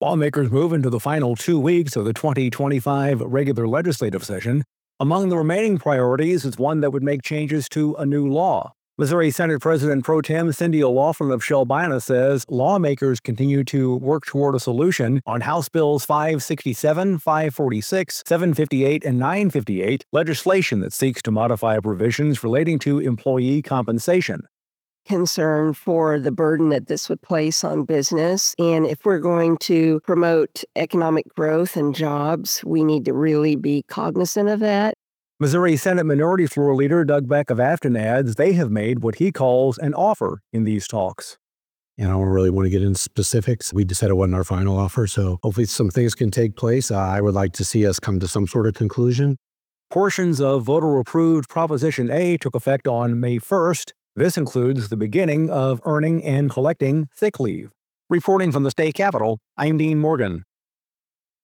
Lawmakers move into the final 2 weeks of the 2025 regular legislative session. Among the remaining priorities is one that would make changes to a new law. Missouri Senate President Pro Tem Cindy O'Laughlin of Shelbina says lawmakers continue to work toward a solution on House Bills 567, 546, 758, and 958, legislation that seeks to modify provisions relating to employee compensation. Concern for the burden that this would place on business. And if we're going to promote economic growth and jobs, we need to really be cognizant of that. Missouri Senate Minority Floor Leader Doug Beck of Afton adds they have made what he calls an offer in these talks. I don't really want to get into specifics. We decided it wasn't our final offer, so hopefully some things can take place. I would like to see us come to some sort of conclusion. Portions of voter-approved Proposition A took effect on May 1st. This includes the beginning of earning and collecting sick leave. Reporting from the state capitol, I'm Dean Morgan.